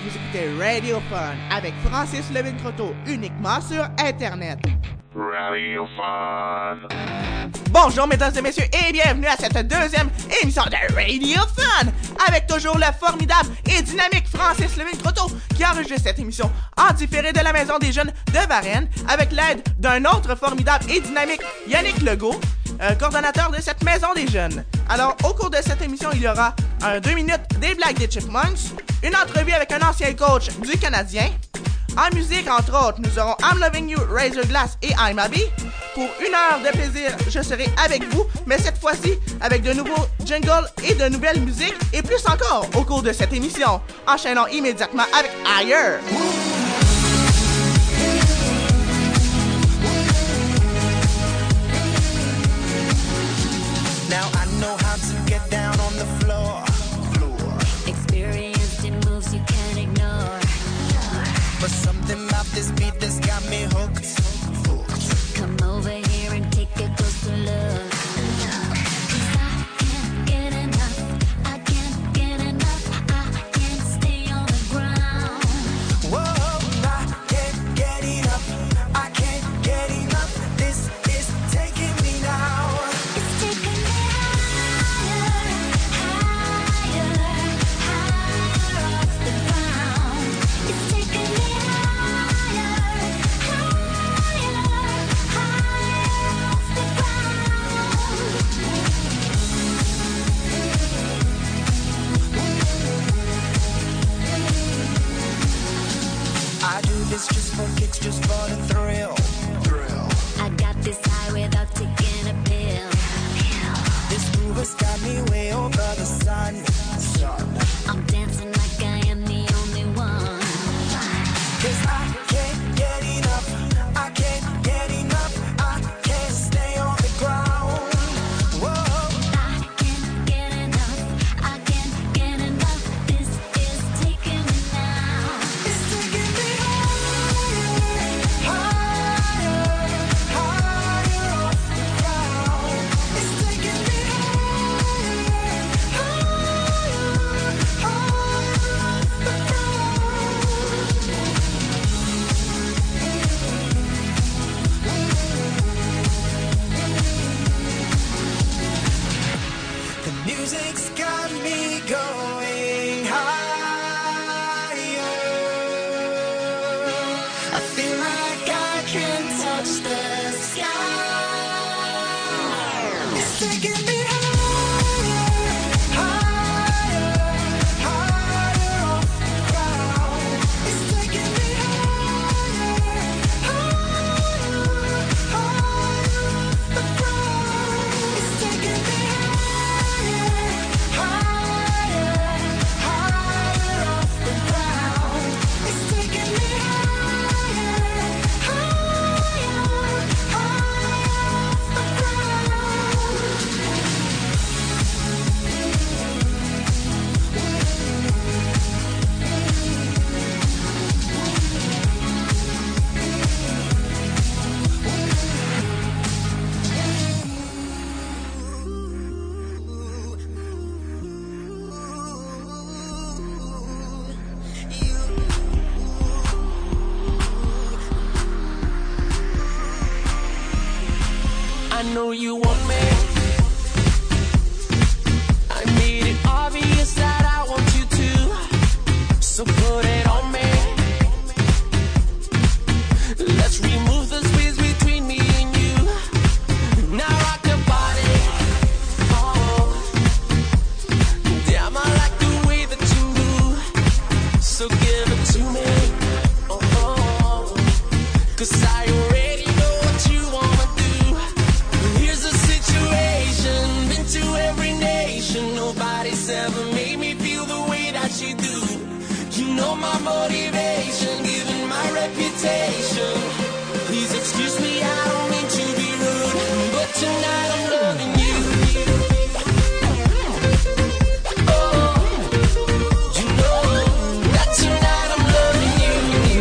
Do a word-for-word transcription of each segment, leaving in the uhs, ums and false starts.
vous écoutez Radio Fun avec Francis Levin-Croteau, uniquement sur Internet. Radio Fun. Bonjour mesdames et messieurs et bienvenue à cette deuxième émission de Radio Fun avec toujours le formidable et dynamique Francis Levin-Croteau qui enregistre cette émission en différé de la Maison des Jeunes de Varennes avec l'aide d'un autre formidable et dynamique Yannick Legault, euh, coordonnateur de cette Maison des Jeunes. Alors au cours de cette émission il y aura un deux minutes des blagues des Chipmunks, une entrevue avec un ancien coach du Canadien. En musique, entre autres, nous aurons I'm Loving You, Razor Glass et I'm Abby. Pour une heure de plaisir, je serai avec vous, mais cette fois-ci avec de nouveaux jingles et de nouvelles musiques, et plus encore au cours de cette émission. Enchaînons immédiatement avec Ailleurs. Now I know how to get down on the floor. Experienced in moves you can't ignore. But something about this beat that's got me hooked. Come over here and take a closer look. Cause I can't get enough, I can't get enough, I can't stay on the ground. Whoa, I can't get enough, I can't get enough. This is taking me now. It's taking me higher, higher, higher off the ground. It's taking me higher, higher, higher off the ground. I do this just for kicks, just for the thrill. I got this high without taking a pill. This groove has got me way over the sun. I'm dancing like I am the only one. Cause I can't get enough, I can't get enough, I can't stay on the ground. Whoa, I can't get enough, I can't get enough. This is taking me now. It's taking me higher, higher, higher off the ground. It's taking me higher, higher, higher off the ground. The music's got me going higher. I feel like I can touch the sky. It's taking me higher, higher, higher off the ground. It's taking me higher, higher, higher off the ground. It's taking me higher, higher, higher off the ground. It's taking me higher, higher, higher off the I know you want me. I made it obvious that I want you to. So put it on me. Let's remove the space between me and you. Now rock your body. Oh, damn, I like the way that you move. So give it to me. Oh, oh. Cause I already know what you wanna do. Here's the situation, been to every nation. Nobody's ever made me feel the way that you do. You know my motivation, given my reputation. Please excuse me, I don't mean to be rude, but tonight I'm loving you. Oh, you know that tonight I'm loving you.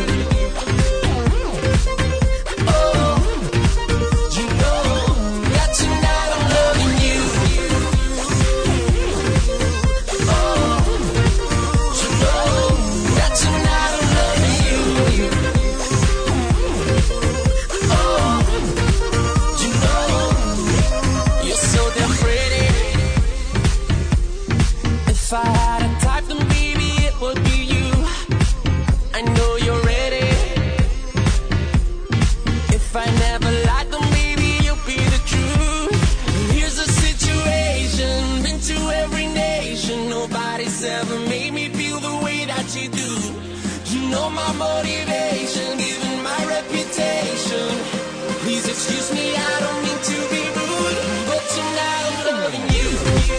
Oh, you know that tonight I'm loving you. Oh, you know that tonight what you do. You know my motivation, given my reputation. Please excuse me, I don't mean to be rude, but tonight I'm loving you.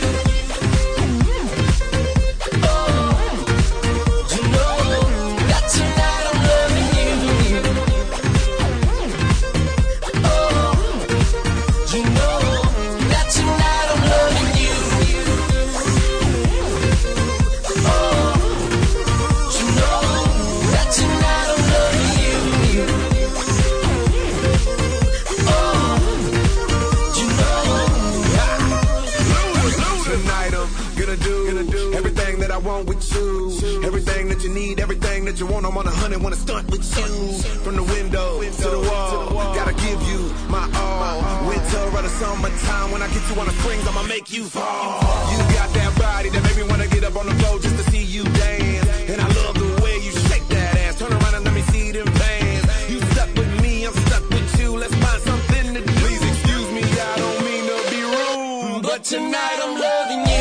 Everything that you want, I'm on a hundred, wanna stunt with you. From the window to the wall, gotta give you my all. Winter or the summertime, when I get you on the springs, I'ma make you fall. You got that body that make me wanna get up on the floor just to see you dance. And I love the way you shake that ass. Turn around and let me see them pants. You stuck with me, I'm stuck with you. Let's find something to do. Please excuse me, I don't mean to be rude, but tonight I'm loving you.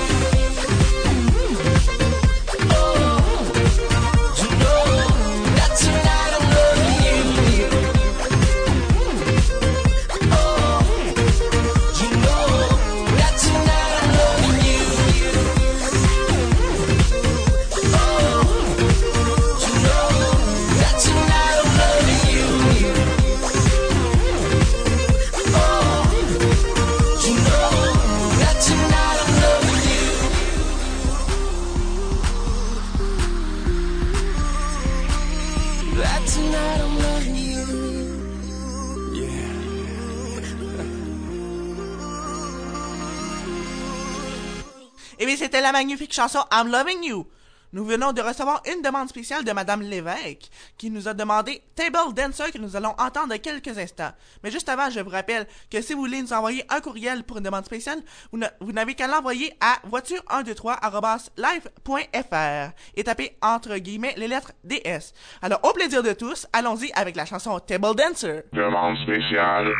Et bien, c'était la magnifique chanson I'm Loving You. Nous venons de recevoir une demande spéciale de Madame Lévesque, qui nous a demandé Table Dancer, que nous allons entendre dans quelques instants. Mais juste avant, je vous rappelle que si vous voulez nous envoyer un courriel pour une demande spéciale, vous, ne, vous n'avez qu'à l'envoyer à voiture un deux trois arobase live point f r et taper entre guillemets les lettres D S. Alors, au plaisir de tous, allons-y avec la chanson Table Dancer. Demande spéciale.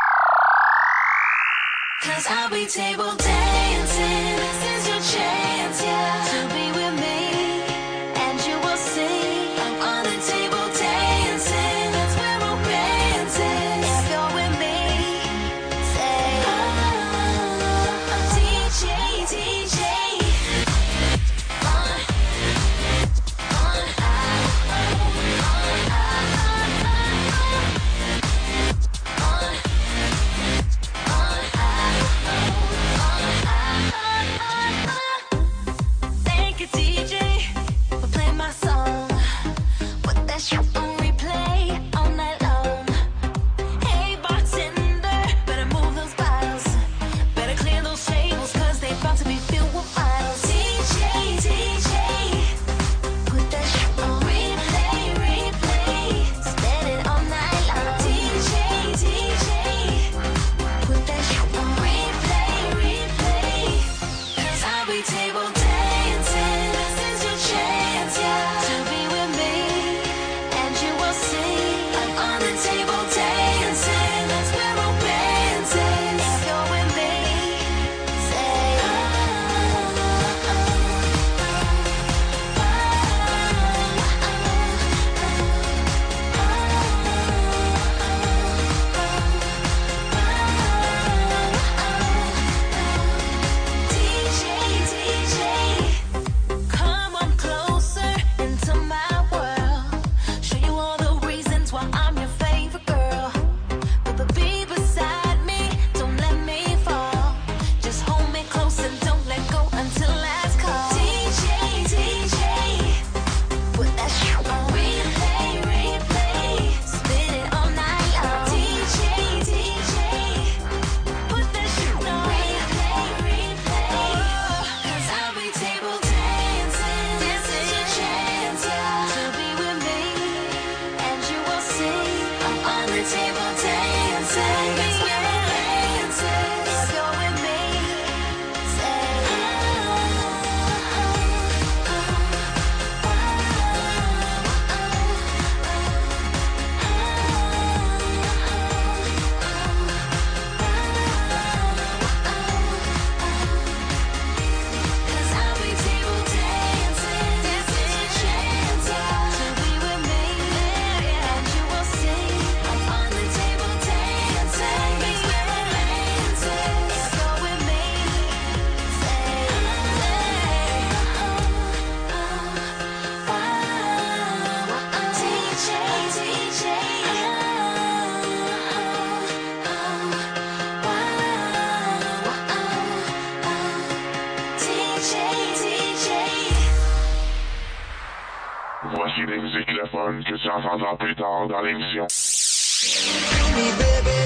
Cause I'll be table dancing. This is your chance, yeah, to be with me. And you will see I'm on the table dancing. That's where romance is. If you're with me, say oh, D J, D J. On, on, Thank you. Voici les musiques le fun que tu entendras plus tard dans l'émission. Me, baby,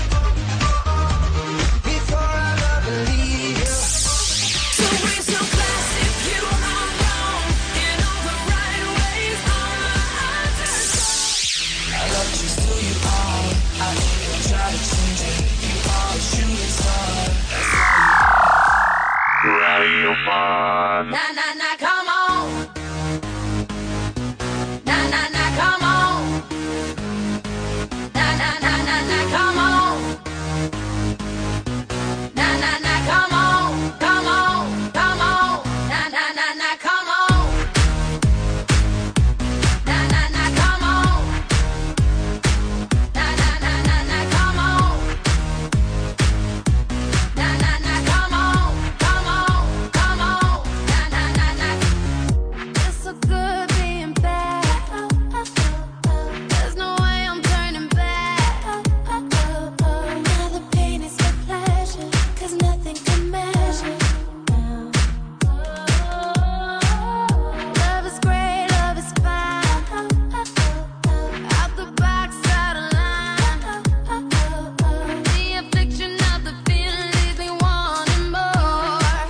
before I love and leave you. So raise your glass if you are wrong in all the right ways. All my answers. I love you, still you are. I ain't try to change it. You are a shooting star. Radio Fun. Na na na, come on. Na na na, come on. Na na na na na, come on. Na na na, come on, come on, come on. Na na na na, come on. Na na na, come on. Na na na na na, come on. Na na na, come on, come on, come on. Na na na na. It's so good being bad. There's no way I'm turning back. Now the pain is my pleasure, 'cause nothing can measure. Love is great, love is fine. Out the box, out of line. The affliction of the feeling leaves me wanting more.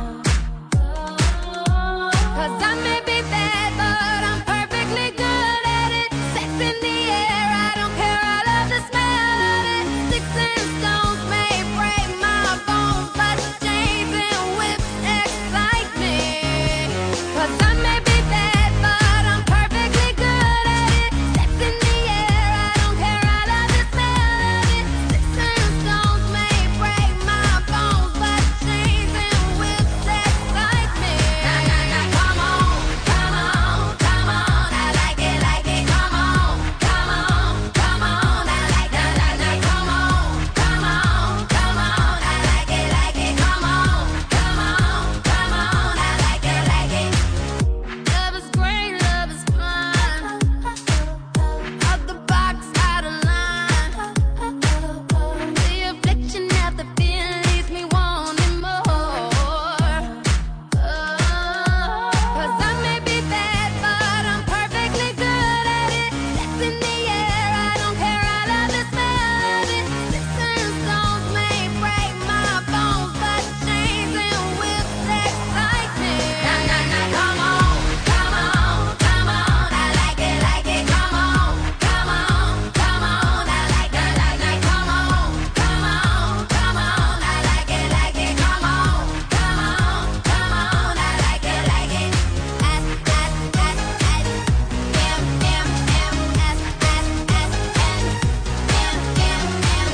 'Cause I may be bad, but I'm perfectly good at it. Sex in the air, I don't care, I love the smell of it. Sticks and stones may break my bones, but chains and whips excite me. 'Cause I may be bad, but I'm perfectly good at it. Sex in the air, I don't care, I love the smell of it. Sticks and stones may break my bones, but chains and whips excite me. Na na na, come on, come on, come on. I like it, like it. Come on, come on, come on. I like that, like that. Come on, come on, come on. I like it, like it. Come on, come on, come on. I like it, like it. Love is great, love is fun. Out the box, out of line. The affliction of the feeling leaves me wanting more. 'Cause I may be bad, but I'm perfectly good at it. Sex in the air, I don't care, I love the smell of it. Sticks and stones may break my bones, but chains and whips excite me. Na na na, come on, come on, come on. I like it, like it. Come on, come on, come on. I like that, like that. Come on, come on, come on. I like it, like it. Come on, come on, come on. I like it, like it. S S S S M M M S S S N M M M.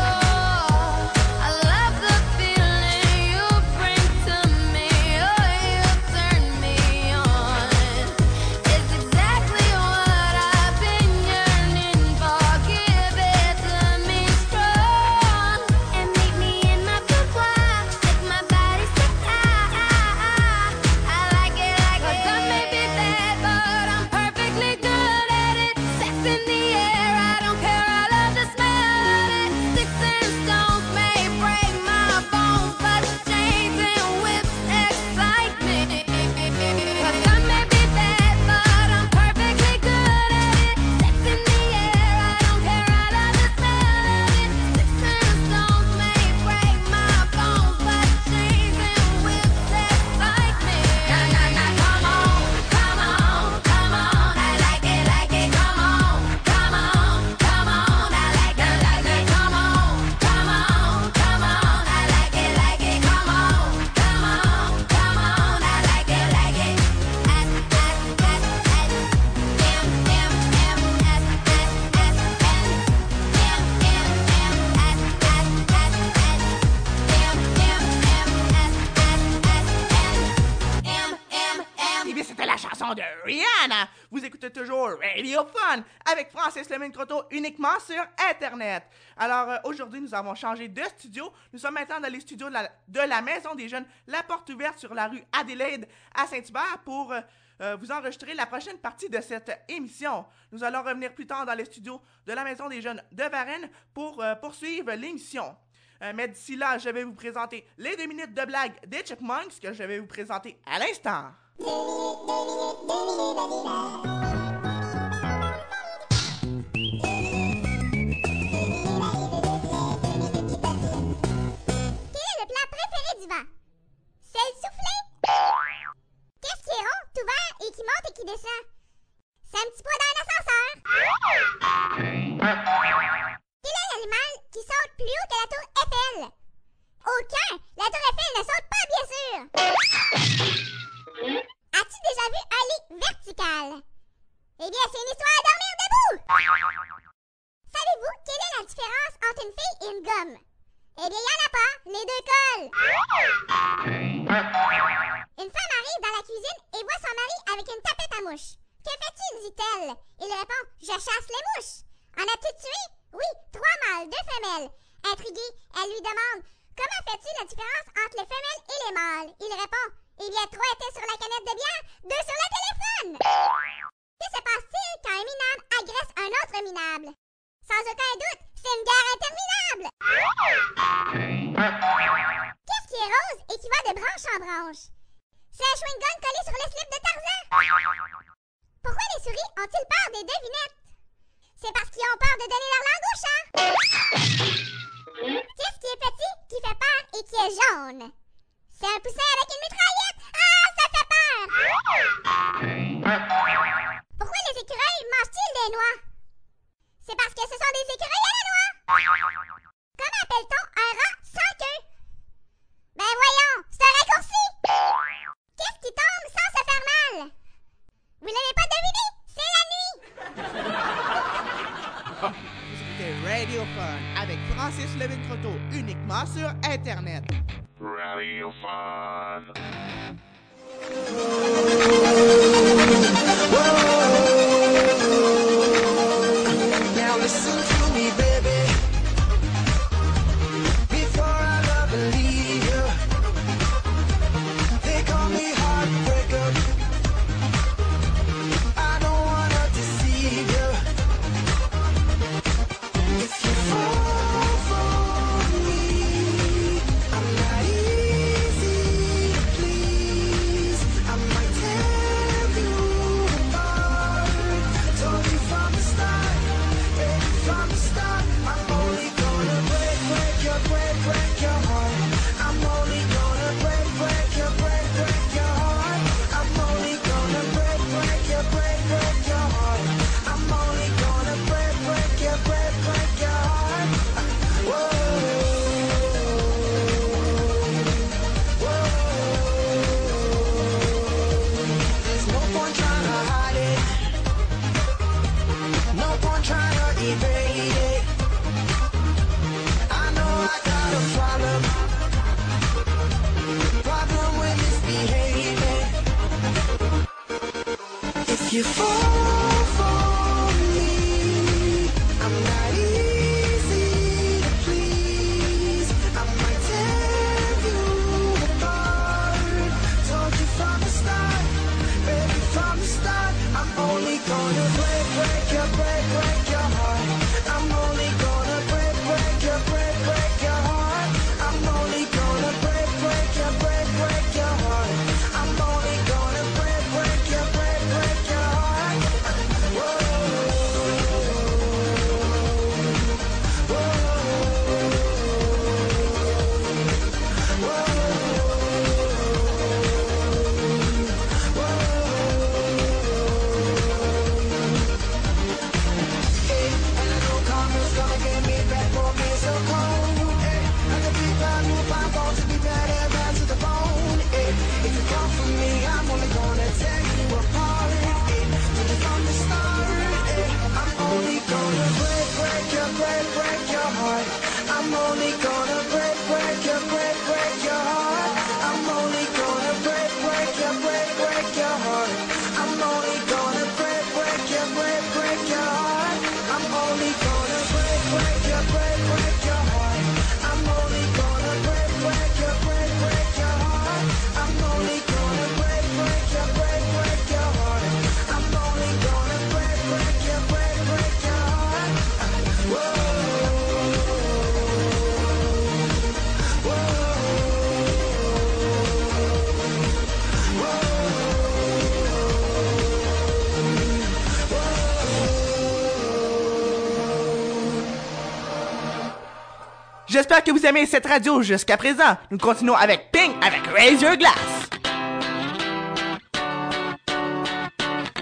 Oh, I love the feeling you bring to me. Oh, you turn me on. It's exactly what I've been yearning for. Give it to me strong And meet me in my boudoir, make my body say ah. I like it, like it. 'Cause I may be bad, but I'm perfectly good at it. Sex in the air, I don't care, I love the smell of it. Sticks and stones may break my bones, but chains and whips excite me. 'Cause I may be bad, but I'm perfectly good at it. Sex in the air, I don't care, I love the smell of it. Sticks and stones may break my bones, but chains and whips excite me. Na na na, come on, come on, come on. I like it, like it. Come on, come on, come on. I like that, like that. Come on, come on, come on. I like it, like it. Come on, come on, come on. I like it, like it. S S S S M M M S S S N M M M S S S N M M M S S S N M M M. Eh bien, c'était la chanson de Rihanna. Vous écoutez toujours Radio Fun avec Francis Lemine Croteau uniquement sur Internet. Alors, euh, aujourd'hui, nous avons changé de studio. Nous sommes maintenant dans les studios de la, de la Maison des Jeunes, la porte ouverte sur la rue Adélaïde à Saint-Hubert pour euh, euh, vous enregistrer la prochaine partie de cette émission. Nous allons revenir plus tard dans les studios de la Maison des Jeunes de Varennes pour euh, poursuivre l'émission. Euh, mais d'ici là, je vais vous présenter les deux minutes de blague des Chipmunks que je vais vous présenter à l'instant. qui descend. C'est un petit poids dans un ascenseur. Quel est l'animal qui saute plus haut que la tour Eiffel? Aucun! La tour Eiffel ne saute pas, bien sûr! As-tu déjà vu un lit vertical? Eh bien, c'est une histoire à dormir debout! Savez-vous quelle est la différence entre une fille et une gomme? Eh bien, il n'y en a pas! Les deux collent! Une femme arrive dans la cuisine et voit son mari avec une tapette à mouches. Que fais-tu, dit-elle? Il répond, je chasse les mouches. En as-tu tué? Oui, trois mâles, deux femelles. Intriguée, elle lui demande, comment fais-tu la différence entre les femelles et les mâles? Il répond, eh bien, trois étaient sur la canette de bière, deux sur le téléphone. Que se passe-t-il quand un minable agresse un autre minable? Sans aucun doute, c'est une guerre interminable. Qu'est-ce qui est rose et qui va de branche en branche? C'est un chewing-gum collé sur le slip de Tarzan. Pourquoi les souris ont-ils peur des devinettes? C'est parce qu'ils ont peur de donner leur langue au chat. Qu'est-ce qui est petit, qui fait peur et qui est jaune? C'est un poussin avec une mitraillette. Ah, ça fait peur! Pourquoi les écureuils mangent-ils des noix? C'est parce que ce sont des écureuils à la noix. Comment appelle-t-on un rat sans queue? Ben voyons, c'est un raccourci. Qu'est-ce qui tombe sans se faire mal? Vous l'avez pas deviné? C'est la nuit! Vous écoutez Radio Fun avec Francis Levin-Croteau, uniquement sur Internet. Radio Fun. Now listen to me, baby. Before I love and leave you, they call me heartbreaker. I don't wanna deceive you. If you fall for me, I'm not easy to please. I might tear you apart. Told you from the start, baby, from the start. I'm only gonna break, break your, break, break your heart. I'm only gonna break, break your, break, break your heart. I'm only gonna break, break your, break, break your heart. I'm only gonna break, break your, break, break your heart. Whoa, whoa. There's no point trying to hide it. No point trying to evade it. I know I got a problem. Problem with misbehaving. If you fall for me, I'm not easy to please. I might tear you apart. Told you from the start, baby, from the start. I'm only gonna break, break your, break, break your heart. I'm only gonna break, break your, break, break your heart. I'm only gonna break, break your, break, break your heart. I'm only gonna break, break your, break, break your heart. Whoa, hey, and I know karma's gonna get me back for me so cold. Hey, I could be bad, new pop on to be bad and bad to the bone. Hey, if you come for me, I'm only gonna tear you apart. Hey, told you from the start. Hey, I'm only gonna break, break your, break, break your heart. I'm only gonna break, break your, break, break your heart. I'm only gonna break, break your, break, break your heart. I'm only gonna break, break your, break, break your heart. I'm only gonna break, break your, break, break your heart. I'm only gonna break, break your, break, break your heart. I'm only gonna break, break your, break, break your heart. I'm only gonna break, break your, break, break your heart. Whoa, whoa, J'espère que vous aimez cette radio jusqu'à présent. Nous continuons avec Pink avec Raise Your Glass.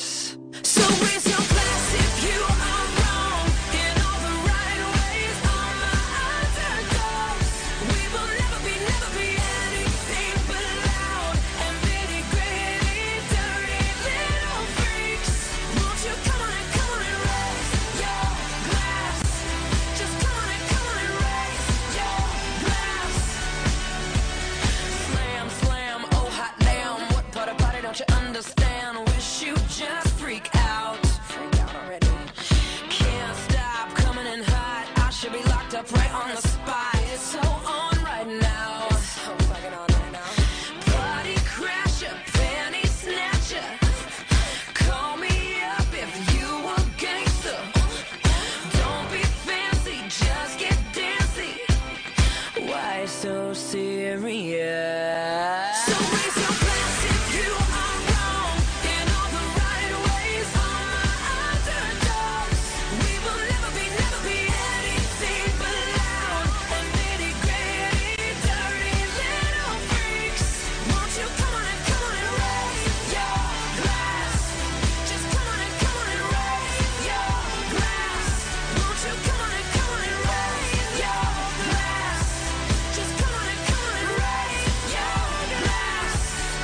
glass. So raise your glass if you are wrong in all the right ways. All my underdogs, we will never be, never be anything but loud and bitty, gritty, dirty little freaks. Won't you come on and come on and raise your glass? Just come on and come on and raise your glass. Slam, slam, oh hot damn, what part of party don't you understand? Wish you just freak out. Freak out already. Can't stop coming in hot. I should be locked up right on the spot. It's so on right now. So fucking on right now. Party crasher, panty snatcher. Call me up if you a gangster. Don't be fancy, just get dancy. Why so serious? So raise your glass if you are wrong in all the right ways. All my underdogs, we will never be, never be anything but loud and bitty, gritty, dirty little freaks. Won't you come on and come on and raise your glass? Just come on and come on and raise your glass. Won't you come on and come on and raise your glass? Just come on and come on and raise your glass.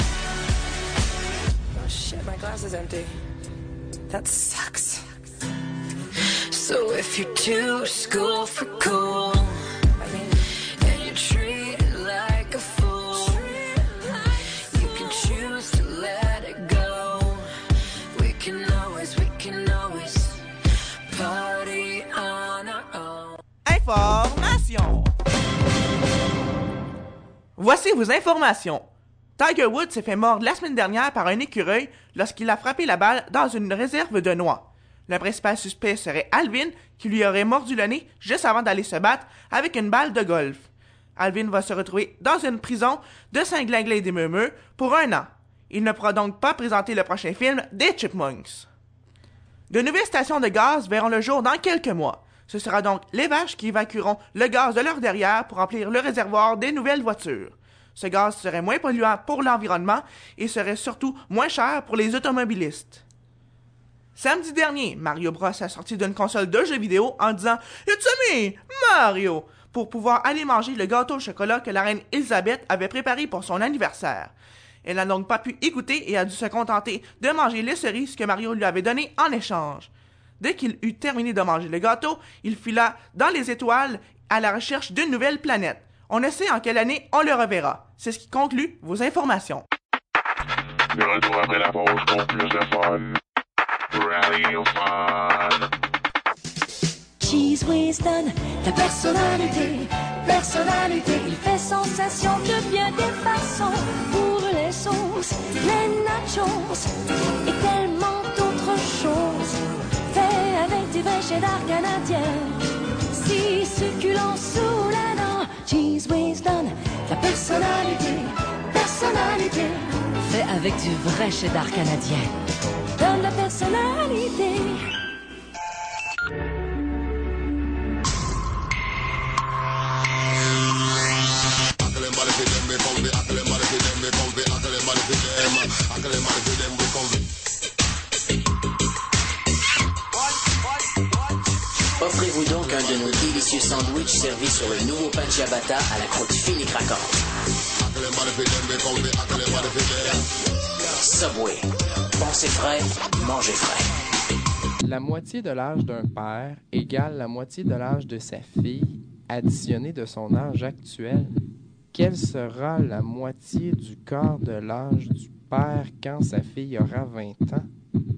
Oh shit, my glass is empty. That sucks. So if you're too school for cool, and you treat it like a fool, you can choose to let it go. We can always, we can always party on our own. Information. Voici vos informations. Tiger Woods s'est fait mordre la semaine dernière par un écureuil lorsqu'il a frappé la balle dans une réserve de noix. Le principal suspect serait Alvin, qui lui aurait mordu le nez juste avant d'aller se battre avec une balle de golf. Alvin va se retrouver dans une prison de Saint-Glinglin et des Meumeux pour un an. Il ne pourra donc pas présenter le prochain film des Chipmunks. De nouvelles stations de gaz verront le jour dans quelques mois. Ce sera donc les vaches qui évacueront le gaz de leur derrière pour remplir le réservoir des nouvelles voitures. Ce gaz serait moins polluant pour l'environnement et serait surtout moins cher pour les automobilistes. Samedi dernier, Mario Bros a sorti d'une console de jeux vidéo en disant « It's me, Mario !» pour pouvoir aller manger le gâteau au chocolat que la reine Elisabeth avait préparé pour son anniversaire. Elle n'a donc pas pu y goûter et a dû se contenter de manger les cerises que Mario lui avait données en échange. Dès qu'il eut terminé de manger le gâteau, il fila dans les étoiles à la recherche d'une nouvelle planète. On ne sait en quelle année on le reverra. C'est ce qui conclut vos informations. De retour après la pause pour plus de fun. Radio Fun. Cheese Winston, la personnalité, personnalité, il fait sensation de bien des façons. Pour les sauces, les nachos et tellement d'autres choses. Fait avec du vrai cheddar canadien, si succulent sous la dent. Cheese Winston, la personnalité, personnalité, fait avec du vrai cheddar canadien. Donne la personnalité. Offrez-vous donc un de nos délicieux sandwichs servis sur le nouveau pan ciabatta à la croûte fine et craquante. Subway. Pensez frais, mangez frais. La moitié de l'âge d'un père égale la moitié de l'âge de sa fille, additionné de son âge actuel. Quelle sera la moitié du quart de l'âge du père quand sa fille aura vingt ans?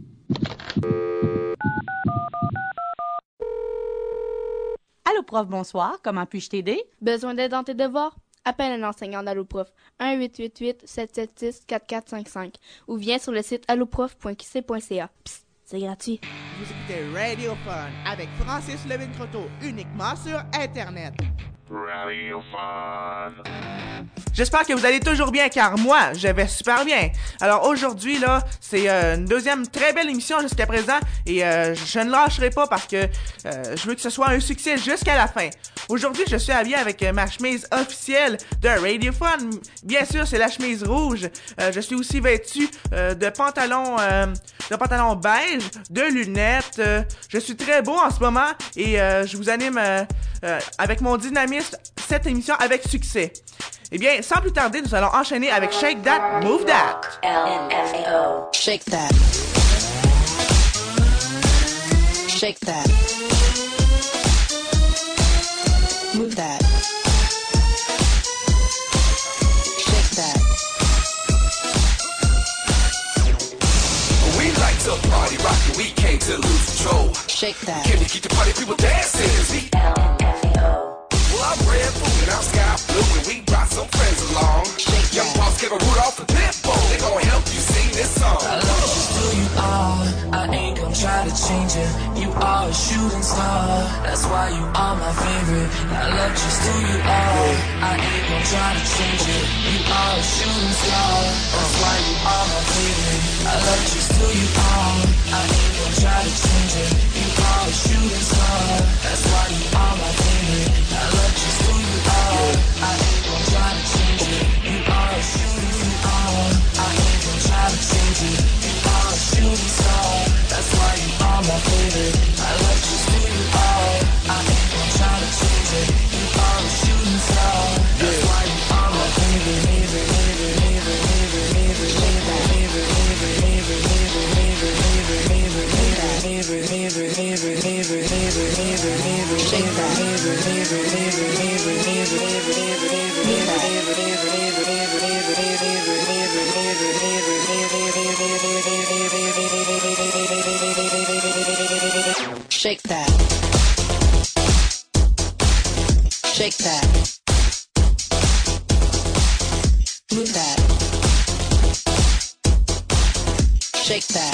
Allô, prof, bonsoir. Comment puis-je t'aider? Besoin d'aide dans tes devoirs? Appelle un enseignant d'Alloprof, un huit huit huit sept sept six quatre quatre cinq cinq ou viens sur le site alloprof point q c point c a. Psst, c'est gratuit. Vous écoutez Radio Fun avec Francis Levin-Croteau uniquement sur Internet. Radio Fun. J'espère que vous allez toujours bien, car moi, je vais super bien. Alors aujourd'hui, là, c'est euh, une deuxième très belle émission jusqu'à présent, et euh, je ne lâcherai pas parce que euh, je veux que ce soit un succès jusqu'à la fin. Aujourd'hui, je suis habillé avec euh, ma chemise officielle de Radio Fun. Bien sûr, c'est la chemise rouge. Euh, je suis aussi vêtu euh, de pantalons, euh, de pantalons beige, de lunettes. Euh, je suis très beau en ce moment, et euh, je vous anime euh, euh, avec mon dynamisme cette émission avec succès. Eh bien, sans plus tarder, nous allons enchaîner avec Shake That, Move That. L F O. Shake that. Shake that. Move that. Shake that. We like to party, rock, and we came to lose control. Shake that. Can you keep the party people dancing? We L F O. Well, I'm red food and I'm sky blue, and we brought some friends along. Shake Young boss Kevin Rudolph and Pitbull, they gon' help you sing this song. I love you still you are, I ain't gon' try to change it. You are a shooting star, that's why you are my favorite. I love you still you are, I ain't gon' try to change it. You are a shooting star, that's why you are my favorite. I love you still you are, I ain't gon' try to change it. You are a shooting star, that's why you are my favorite. I love you still you are, I ain't gon' try to change it. You are a shooting star, I ain't gon' try to change it. You are a shooting star, that's why you are my favorite. I love you still you are, I ain't gon' try to change it. You are a shooting star, that's why you are my favorite. Favorite, favorite, favorite, favorite, favorite, favorite, favorite, favorite, favorite, favorite, favorite, favorite, favorite, favorite, favorite, favorite, favorite, favorite, favorite, shake that. Favorite, favorite, favorite, favorite, favorite, Shake that. Shake that. Move that. Shake that.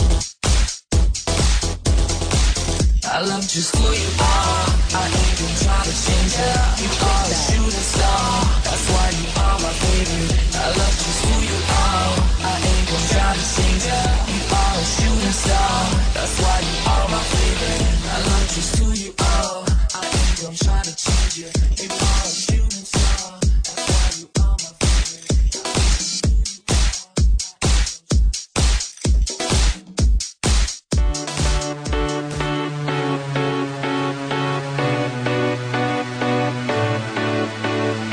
I love just who you are, I ain't gon' try to change it. You are a shooting star, that's why you are my favorite. I love just who you are, I ain't gon' try to change it. You are a shooting star, that's why you are my favorite. I love just who you are, I ain't gon' try to change it. You are a shooting star, that's why you are my favorite.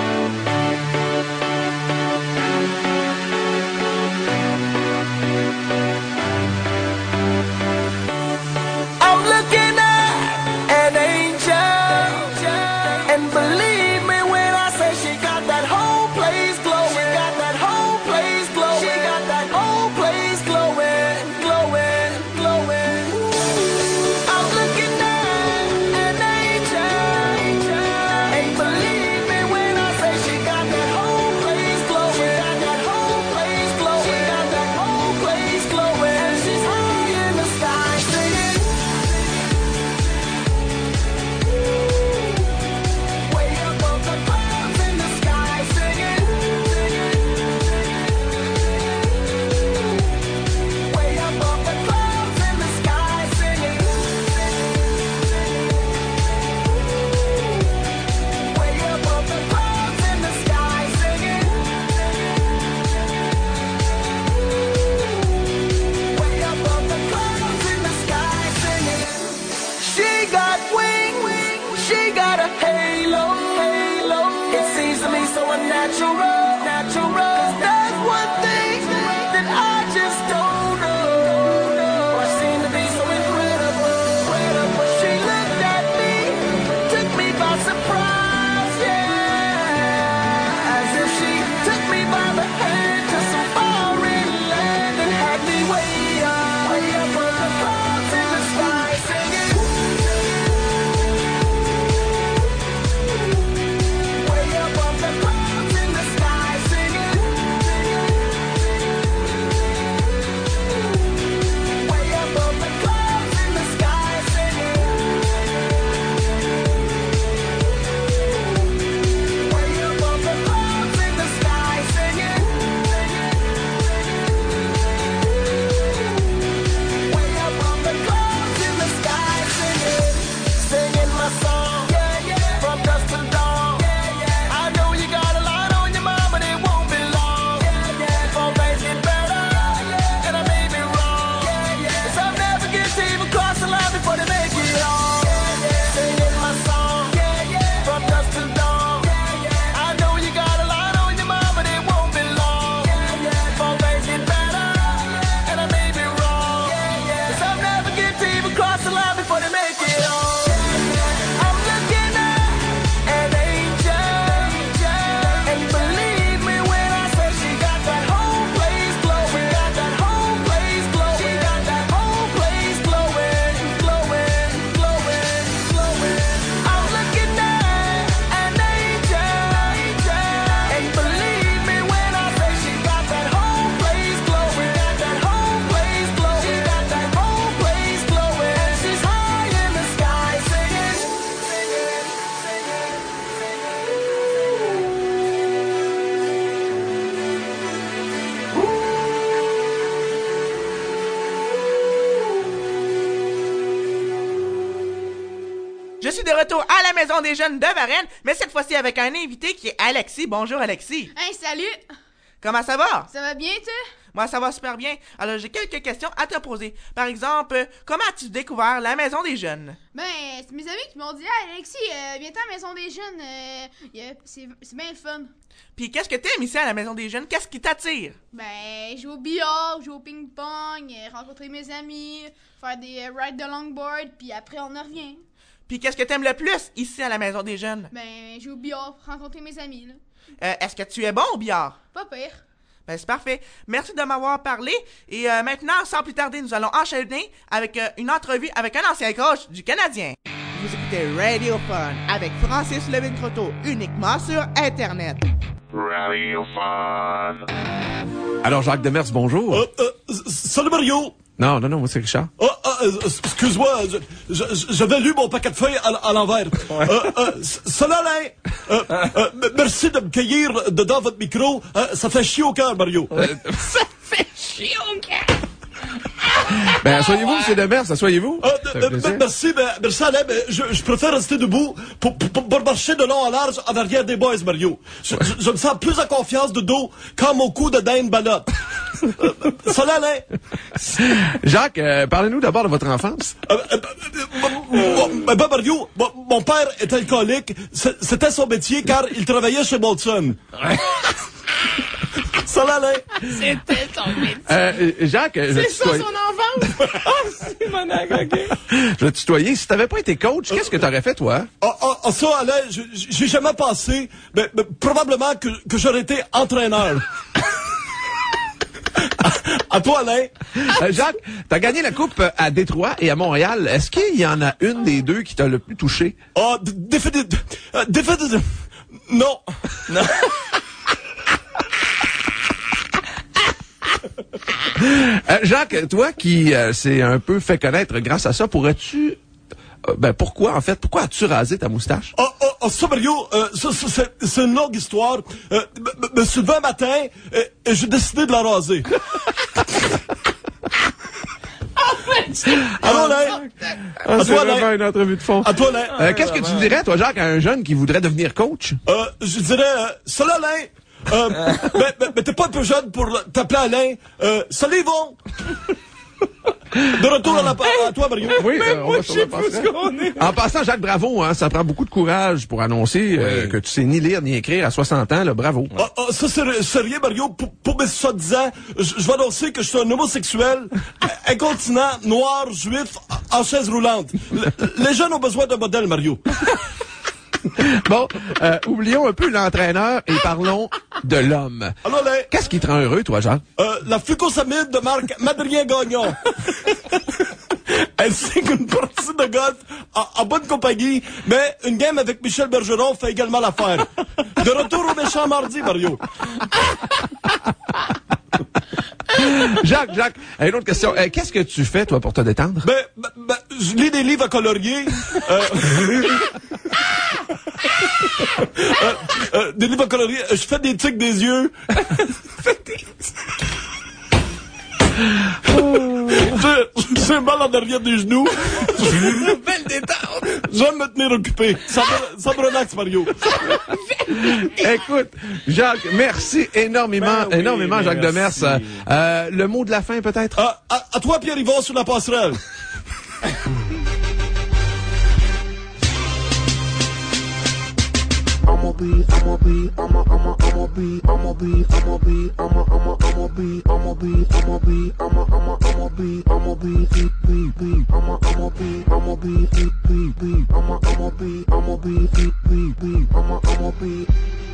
Je suis de retour à la Maison des Jeunes de Varennes, mais cette fois-ci avec un invité qui est Alexis. Bonjour Alexis. Hey, salut! Comment ça va? Ça va bien, toi? Moi, ça va super bien. Alors, j'ai quelques questions à te poser. Par exemple, euh, comment as-tu découvert la Maison des Jeunes? Ben, c'est mes amis qui m'ont dit « Hey, Alexis, euh, viens-t'en à la Maison des Jeunes, euh, yeah, c'est c'est bien le fun. » Puis, qu'est-ce que t'aimes ici à la Maison des Jeunes? Qu'est-ce qui t'attire? Ben, jouer au billard, jouer au ping-pong, euh, rencontrer mes amis, faire des euh, rides de longboard, puis après, on en revient. Puis, qu'est-ce que t'aimes le plus ici à la Maison des Jeunes? Ben, jouer au billard, rencontrer mes amis, là. Euh, est-ce que tu es bon au billard? Pas pire. Ben, c'est parfait. Merci de m'avoir parlé. Et euh, maintenant, sans plus tarder, nous allons enchaîner avec euh, une entrevue avec un ancien coach du Canadien. Vous écoutez Radio Fun avec Francis Levin-Croteau, uniquement sur Internet. Radio Fun. Alors, Jacques Demers, bonjour. Euh, euh, salut Mario. Non, non, non, moi c'est Richard. Oh, euh, excuse-moi, je- je- j'avais lu mon paquet de feuilles à, à l'envers. Euh, euh, salut Alain. Euh, euh, m- merci de me cueillir dedans votre micro. Euh, ça fait chier au cœur, Mario. Ça fait chier au cœur. Ben, asseyez-vous, M. Demers, asseyez-vous. Euh, Ça fait euh, plaisir. merci, ben, merci Alain, mais je, je préfère rester debout pour, pour, pour marcher de long en large en arrière des boys, Mario. Je, je, je me sens plus en confiance de dos quand mon cou de dinde balotte. Euh, salut Alain. Jacques, euh, parlez-nous d'abord de votre enfance. Euh, euh, euh, ben, ben, Mario, mon, mon père est alcoolique. C'est- C'était son métier car il travaillait chez Molson. Salut Alain. C'était ton métier. Euh, Jacques, je vais C'est te ça tutoyer. son enfance? Ah, c'est mon ok. Je vais te tutoyer. Si t'avais pas été coach, qu'est-ce que t'aurais fait, toi? Ah, ah, ah, ça, Alain, je- j'ai jamais pensé, mais, mais probablement que, que j'aurais été entraîneur. À toi, Alain. Euh, Jacques, t'as gagné la coupe à Détroit et à Montréal. Est-ce qu'il y en a une des deux qui t'a le plus touché? Ah, d- définitivement. euh, définitivement. Non. Non. Euh, Jacques, toi qui euh, s'est un peu fait connaître grâce à ça, pourrais-tu... euh, ben, pourquoi, en fait? Pourquoi as-tu rasé ta moustache? Ah, ah, ah, ça, Mario, euh, ça, ça, c'est, c'est une longue histoire. Euh, me, me suis levé un matin euh, et j'ai décidé de la raser. Allô, Alain? Ah, À c'est toi, vraiment Alain. une entrevue de fond. À toi, Alain. Euh, Qu'est-ce que tu dirais, toi, Jacques, à un jeune qui voudrait devenir coach? Euh, je dirais, euh, salut Alain. Euh, mais, mais, mais t'es pas un peu jeune pour le- t'appeler Alain. Euh, salut Yvon. De retour à, la, à toi, Mario. Oui, euh, on va sur le passerelle. En passant, Jacques, bravo, hein, ça prend beaucoup de courage pour annoncer euh, que tu sais ni lire ni écrire à soixante ans, là, bravo. Ah, ah, ça, c'est c'est rien, Mario. Pour, pour mes soixante-dix ans, je, je vais annoncer que je suis un homosexuel, incontinent, noir, juif, en chaise roulante. Le- les jeunes ont besoin d'un modèle, Mario. Bon, euh, oublions un peu l'entraîneur et parlons de l'homme. Allô, Alain. Qu'est-ce qui te rend heureux, toi, Jacques? Euh, la fucosamide de marque Madrien Gagnon. Elle signe une partie de golf en, en bonne compagnie, mais une game avec Michel Bergeron fait également l'affaire. De retour au méchant mardi, Mario. Jacques, Jacques, une autre question. Euh, Qu'est-ce que tu fais, toi, pour te détendre? Ben, ben, ben, je lis des livres à colorier. Euh, euh, euh, des livres à colorier. Je fais des tics des yeux. J'ai- J'ai mal en arrière des genoux. Belle détente. J'aime me tenir occupé. Ça me, ça me relaxe, Mario. Écoute, Jacques, merci énormément, Ben oui, énormément, Jacques merci. Demers. Euh, le mot de la fin, peut-être? À, à, à toi, Pierre-Yvon, sur la passerelle. I'ma be, I'ma be, I'ma, I'ma, I'ma be, I'ma be, I'ma be, I'ma, I'ma, I'ma be, I'ma be, I'ma be, I'ma, I'ma, I'ma be, I'ma be, be, be, be, I'ma, I'ma be, I'ma be, be, be, be, I'ma, I'ma be, I'ma be, be, be, be, I'ma, I'ma be.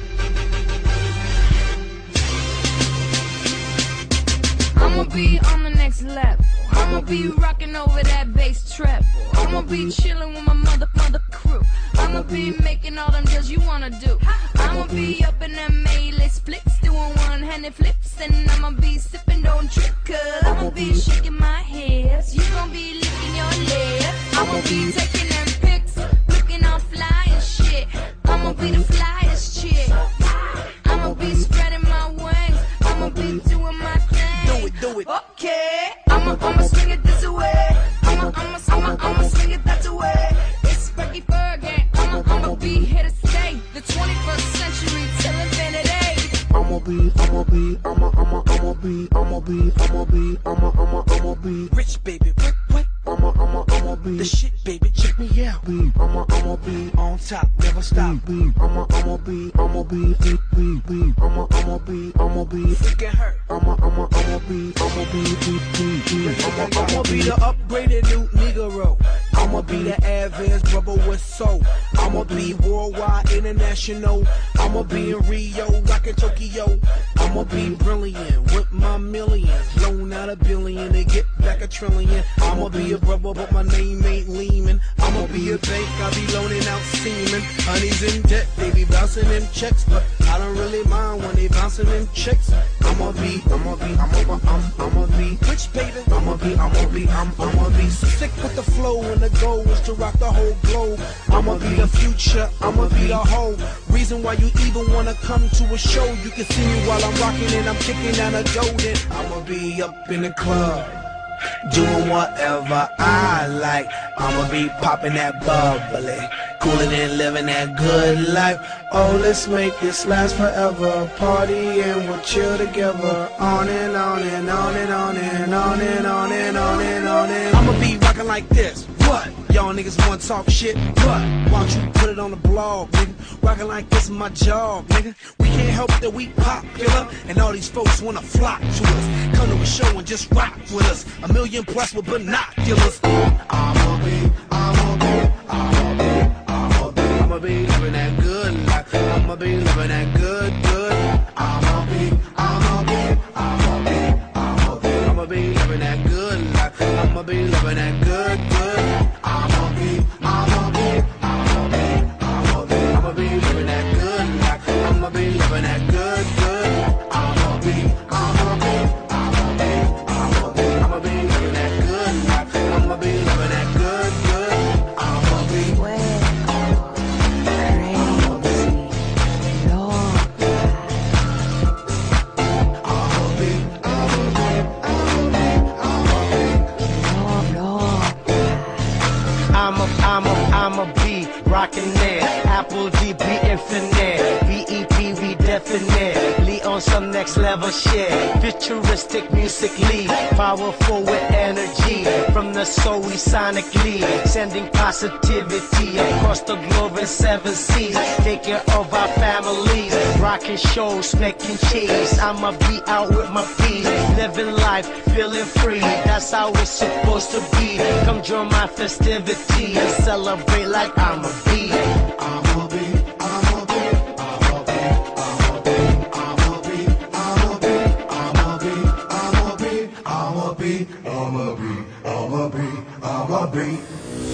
I'ma be on the next level. I'ma be rocking over that bass treble. I'ma be chilling with my mother, mother crew. I'ma be making all them deals you wanna do. I'ma be up in them A-list splits, doing one-handed flips, and I'ma be sipping, don't trip, cause I'ma be shaking my hips. You gon' be licking your lips. I'ma be taking them pics, looking all fly and shit. I'ma be the flyest chick. I'ma be spreading my wings. I'ma be doing my thing. Do it, do it. Okay. I'ma, I'ma swing it this way. I'ma, I'ma, I'ma, I'ma swing it that way. It's Frankie Fur. be the shit, baby. Check me out. I'ma, I'ma be on top, never stop. I'ma, I'ma be, I'ma be, be, be, be. I'ma, I'ma be, I'ma be freaking hurt. I'ma, I'ma, I'ma be, I'ma be, be, be, be. I'ma, I'ma be the upgraded new Negro. I'ma be the advanced brother with soul. I'ma be worldwide, international. I'ma be in Rio, rockin' Tokyo. I'ma be brilliant with my millions. Loan out a billion and get back a trillion. I'ma be a brother, but my name ain't Lehman. I'ma be a bank, I be loaning out semen. Honey's in debt, they be bouncing them checks, but I don't really mind when they bouncing them checks. I'ma be, I'ma be, I'ma be, I'm, I'ma be rich, baby. I'ma be, I'ma be, I'm, I'ma be sick with the flow, and the goal is to rock the whole globe. I'ma be the future, I'ma be the whole reason why you even wanna come to a show. You can see me while I'm rocking and I'm kicking down a dough. Then I'ma be up in the club, doing whatever I like. I'ma be popping that bubbly, cooling and living that good life. Oh, let's make this last forever. Party and we'll chill together. On and on and on and on and on and on and on and on and I'ma be rocking like this. What? Y'all niggas wanna talk shit? What? Why don't you put it on the blog, nigga? Rocking like this is my job, nigga. We can't help that we popular, and all these folks wanna flock to us. Come to a show and just rock with us. A million plus with binoculars. I'ma be, I'ma be, I'ma be, I'ma be, I'ma be living that good life. I'ma be living that good, good. I'ma be, I'ma be, I'ma be, I'ma be, I'ma be living that good life. I'ma be living that good, good. I'ma be, I'ma be, I'ma be, I'ma be, I'ma be living that good life. I'ma be living that good, good. I'ma be, I'ma be, I'ma be, I'ma be, I'ma be living that good life. I'ma be living that good, good. I'ma be where I'ma be rockin' there. Apple D B infinite. V E P we definite. Lee on some next level shit. Futuristic musically. Powerful with energy. From the soul we sonically. Sending positivity across the globe in seven seas. Take care of our families. Rockin' shows, making cheese. I'ma be out with my peas. Living life, feeling free. That's how it's supposed to be. Come join my festivity and celebrate like I'm a bee. I'm a bee, I'm a bee, I'm a bee, I'm a bee, I'm a bee, I'm a bee, I'm a bee, I'm a bee, I'm a bee, I'm a bee, I'm a bee, I'm a bee.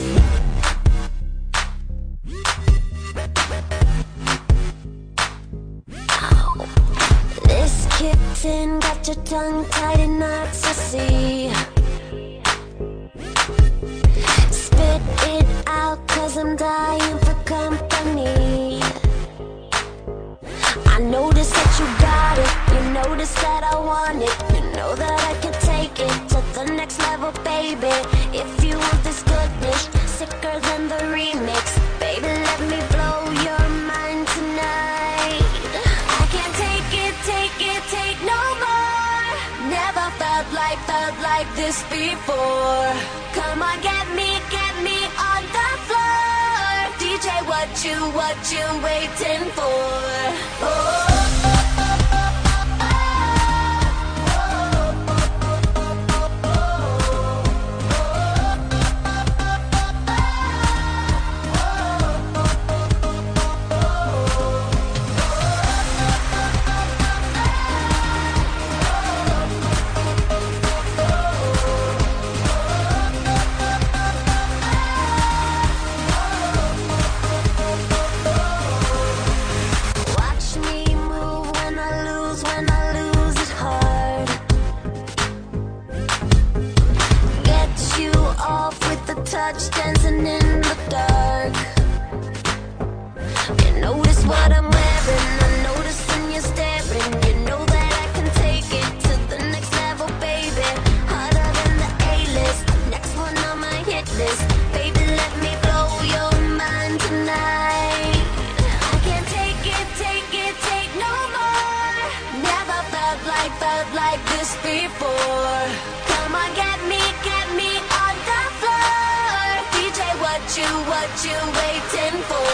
This kitten got your tongue tied in knots, I see. Spit it out, cause I'm dying for company. I notice that you got it, you notice that I want it. You know that I can take it to the next level, baby. If you want this goodness, sicker than the remix, baby, let me blow your mind tonight. I can't take it, take it, take no more. Never felt like, felt like this before. Come on, get me, get me on the floor. D J, what you, what you waiting for? Oh. Touch dancing in the dark. You notice what I'm wearing, I notice when you're staring. You know that I can take it to the next level, baby. Harder than the A-list, next one on my hit list. Baby, let me blow your mind tonight. I can't take it, take it, take no more. Never felt like, felt like this before. Come on, get me, get me on the floor. you, what you waiting for?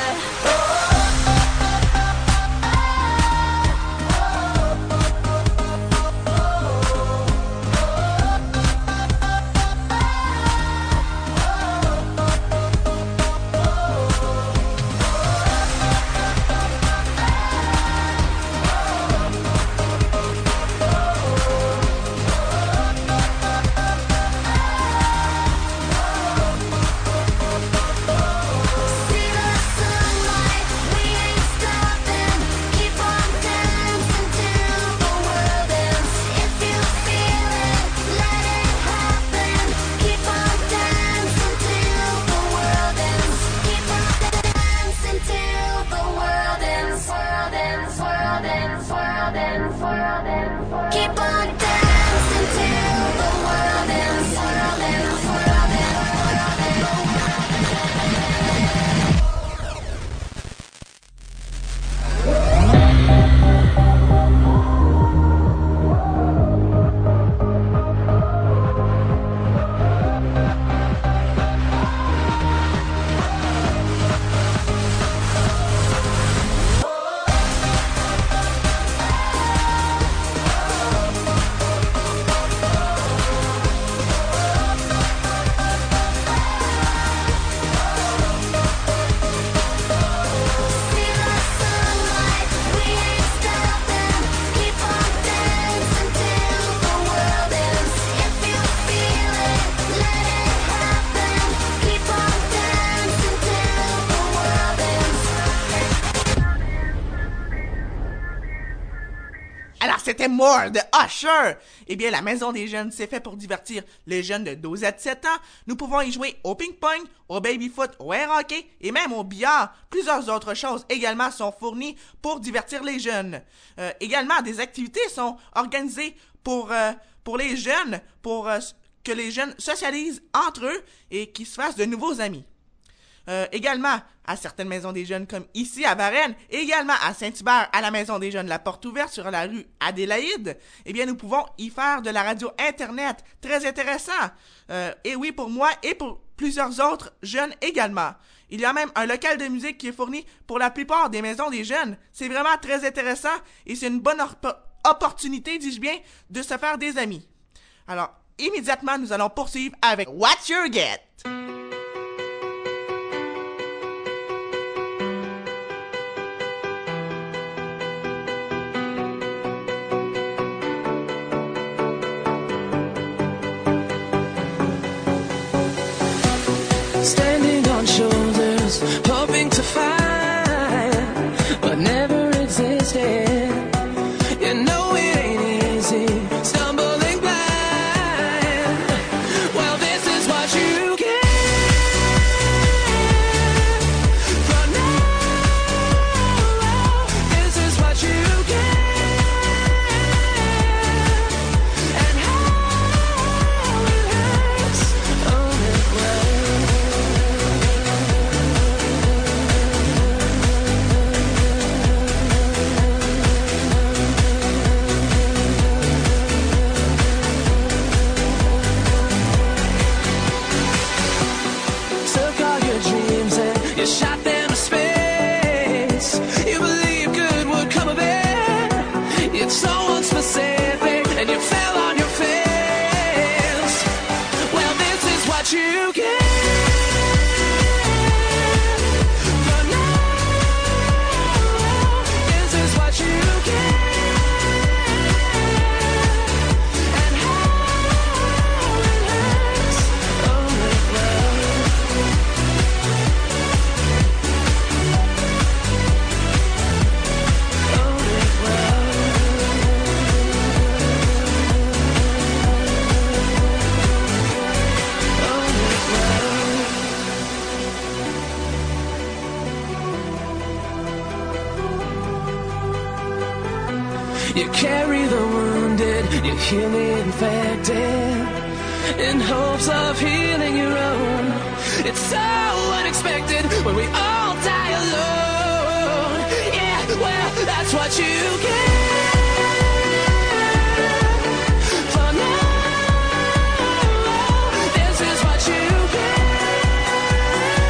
C'était More de Usher. Eh bien, la Maison des Jeunes, c'est fait pour divertir les jeunes de douze à dix-sept ans. Nous pouvons y jouer au ping-pong, au baby-foot, au air hockey et même au billard. Plusieurs autres choses également sont fournies pour divertir les jeunes. Euh, également, des activités sont organisées pour, euh, pour les jeunes, pour euh, que les jeunes socialisent entre eux et qu'ils se fassent de nouveaux amis. Euh, également, à certaines maisons des jeunes comme ici à Varennes, et également à Saint-Hubert, à la maison des jeunes La Porte Ouverte sur la rue Adélaïde, eh bien, nous pouvons y faire de la radio Internet. Très intéressant. Euh, et oui, pour moi et pour plusieurs autres jeunes également. Il y a même un local de musique qui est fourni pour la plupart des maisons des jeunes. C'est vraiment très intéressant et c'est une bonne op- opportunité, dis-je bien, de se faire des amis. Alors, immédiatement, nous allons poursuivre avec What's Your Get? Standing on shoulders, hoping to find what never existed. You know it ain't easy, stumbling blind. Well, this is what you get for now. This is what you get, and how it hurts. Oh, it will. Took all your dreams and you shot them to space. You believe good would come of it. It's so unspecific and you fell on your face. Well, this is what you get for now. This is what you get, and how it hurts. Oh, it will. You carry the wounded, you heal the infected, in hopes of healing your own. It's so unexpected when we all die alone. Yeah, well, that's what you get for now. This is what you get,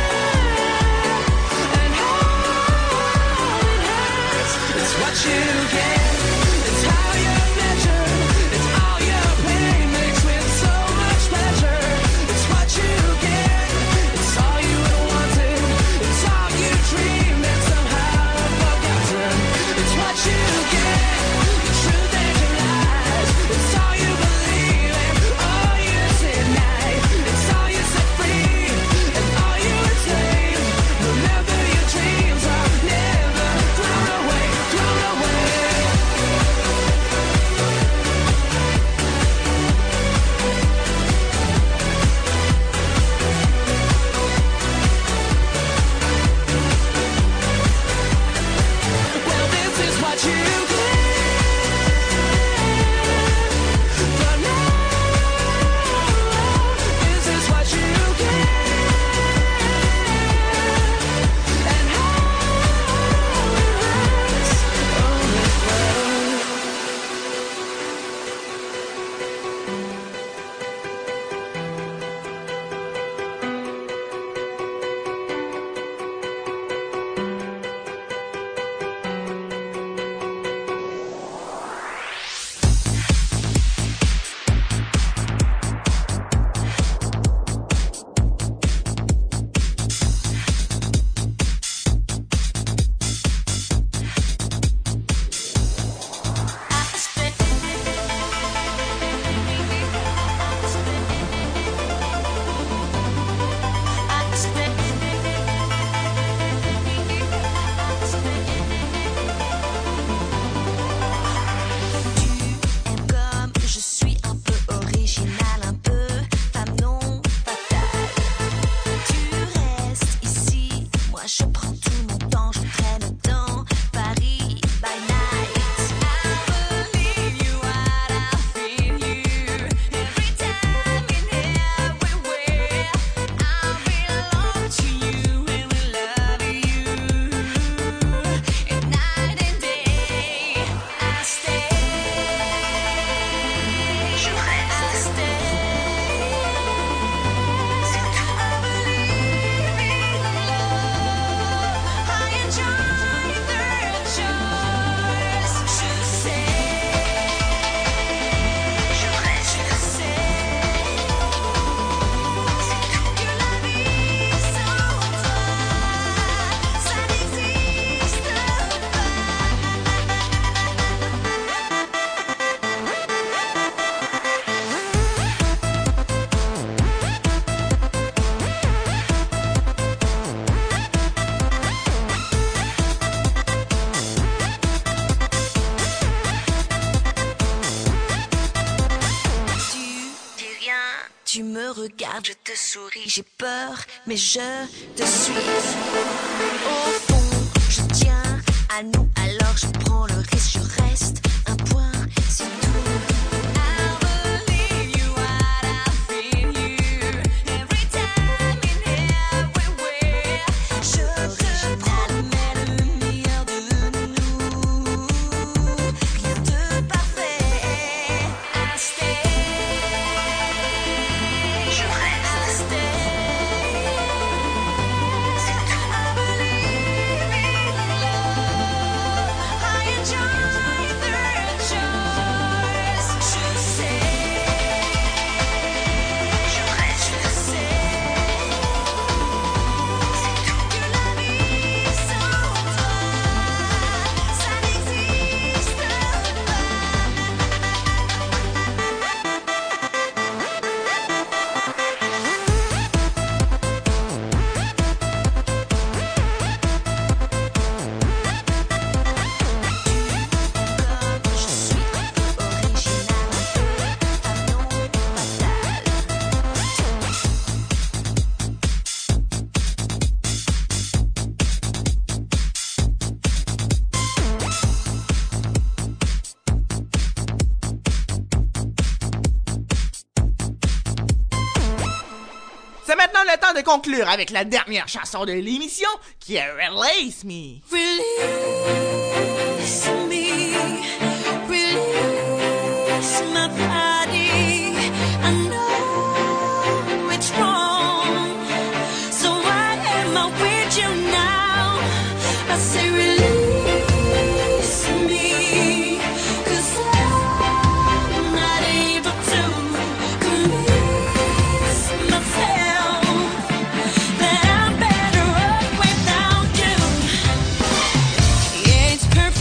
regarde, je te souris. J'ai peur, mais je te suis. Au fond, je tiens à nous, alors je prends le risque, je reste un point, c'est tout. C'est maintenant le temps de conclure avec la dernière chanson de l'émission, qui est Release Me. Release me, release my body. I know it's wrong, so why am I with you now? I say release me, 'cause I'm not able to convince myself that I'm better off without you. Yeah, it's perfect.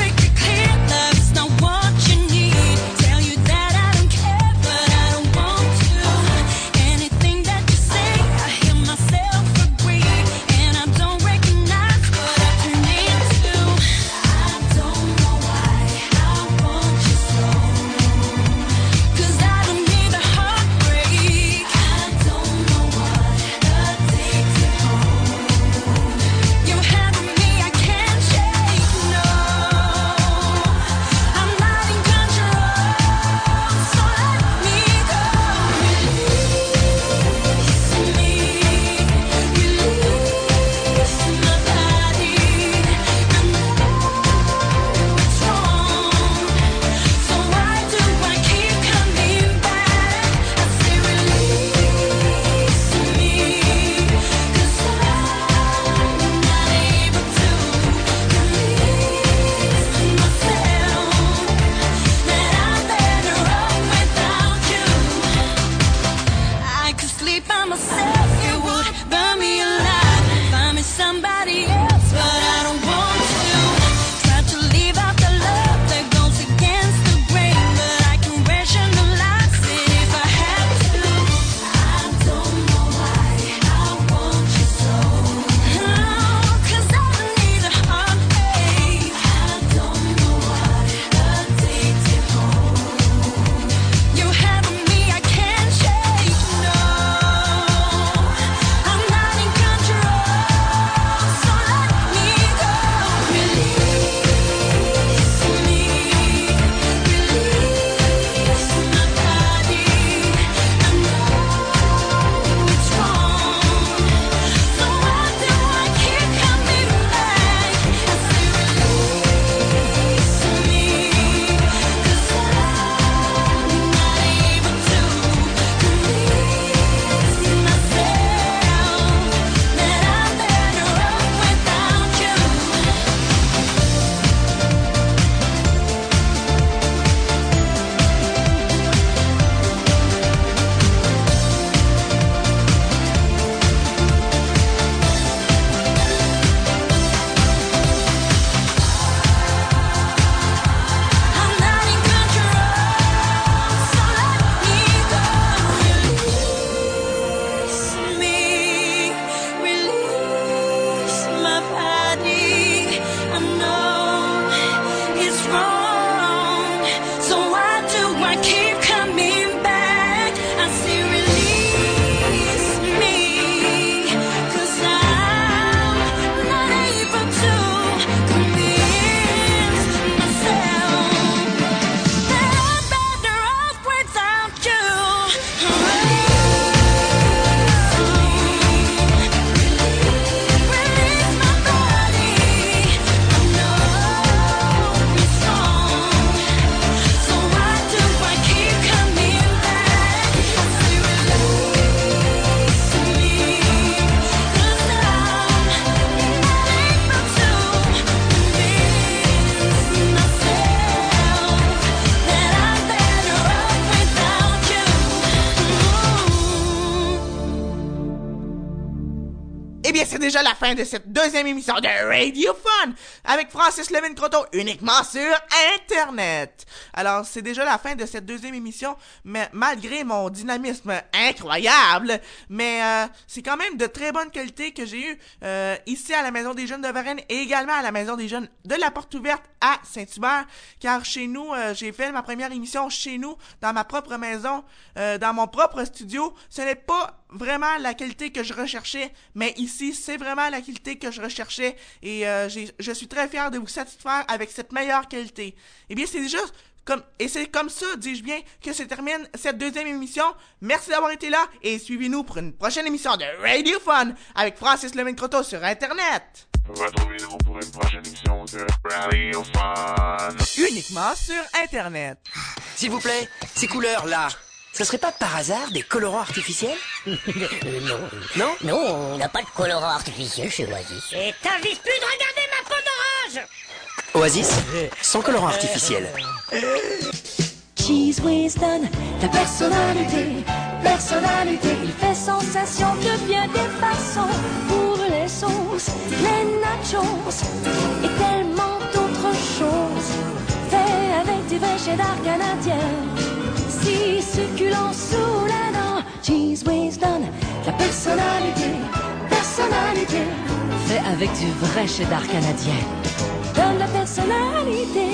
Eh bien, c'est déjà la fin de cette deuxième émission de Radio Fun avec Francis Levin Croteau uniquement sur Internet. Alors, c'est déjà la fin de cette deuxième émission, mais malgré mon dynamisme incroyable, mais euh, c'est quand même de très bonne qualité que j'ai eu euh, ici à la Maison des Jeunes de Varennes et également à la Maison des Jeunes de la Porte Ouverte à Saint-Hubert, car chez nous, euh, j'ai fait ma première émission chez nous, dans ma propre maison, euh, dans mon propre studio. Ce n'est pas vraiment la qualité que je recherchais, mais ici, c'est vraiment la qualité que je recherchais et euh, j'ai, je suis très fier de vous satisfaire avec cette meilleure qualité. Eh bien, c'est déjà comme, et c'est comme ça, dis-je bien, que se termine cette deuxième émission. Merci d'avoir été là et suivez-nous pour une prochaine émission de Radio Fun avec Francis Levin Croteau sur Internet. Retrouvez-nous pour une prochaine émission de Radio Fun. Uniquement sur Internet. S'il vous plaît, ces couleurs-là, ce serait pas par hasard des colorants artificiels? euh, Non. Non? Non, on n'a pas de colorant artificiel chez Oasis. Et t'invites plus de regarder ma peau d'orange! Oasis, sans colorant artificiel. Cheese Winston, ta personnalité, personnalité, il fait sensation de bien des façons. Pour les sauces, les nachos et tellement d'autres choses. Fait avec du vrai cheddar canadien, si succulent sous la dent. Cheese Winston, ta personnalité, personnalité, Fait avec du vrai cheddar canadien. donne la personnalité.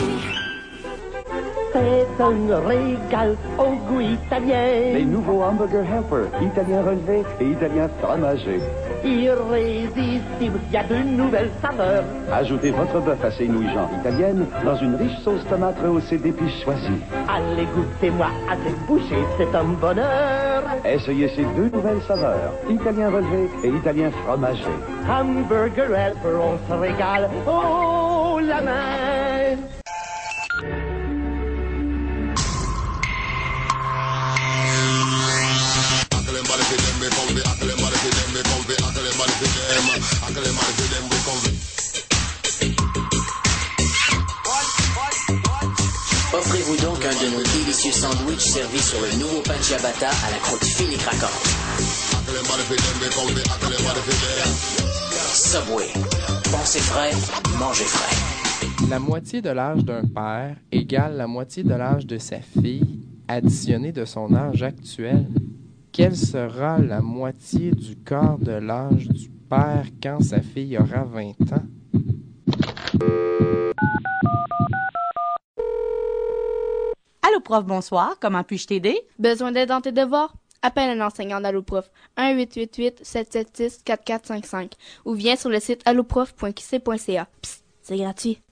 C'est un régal au goût italien. Les nouveaux hamburger helper, italien relevé et italien fromagé. Irrésistible, il y a de nouvelles saveurs. Ajoutez votre bœuf à ses nouilles genre italiennes dans une riche sauce tomate rehaussée d'épices choisies. Allez, goûtez-moi à cette bouchée, c'est un bonheur. Essayez ces deux nouvelles saveurs, italien relevé et italien fromagé. Hamburger helper, on se régale. Oh, la main! Offrez-vous donc un de nos délicieux sandwichs servis sur le nouveau pain ciabatta à la croûte fine et craquante. Subway. Pensez frais, mangez frais. La moitié de l'âge d'un père égale la moitié de l'âge de sa fille, additionné de son âge actuel. Quelle sera la moitié du quart de l'âge du père quand sa fille aura vingt ans? Allô, prof, bonsoir. Comment puis-je t'aider? Besoin d'aide dans tes devoirs? Appelle un enseignant d'Alloprof, un huit huit huit sept sept six quatre quatre cinq cinq ou viens sur le site alloprof point q c point c a. Psst, c'est gratuit.